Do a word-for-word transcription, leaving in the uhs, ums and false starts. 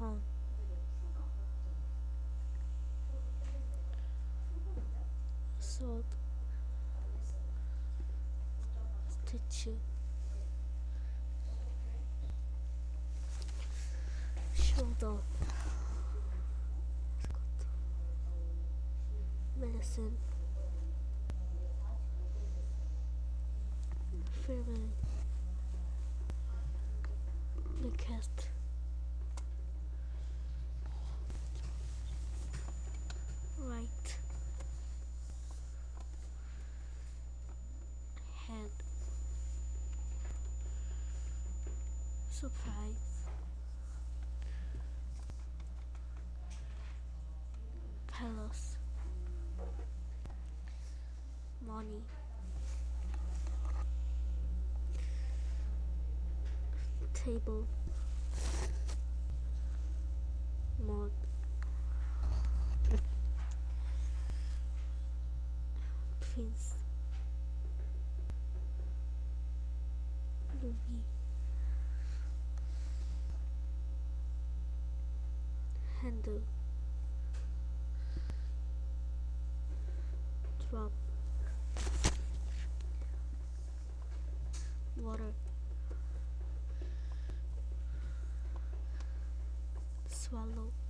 home. Sword, statue, shoulder, medicine, family, the cat, right, head, surprise, palace, money, table, mod, prince, movie, handle, drop, water, swallow,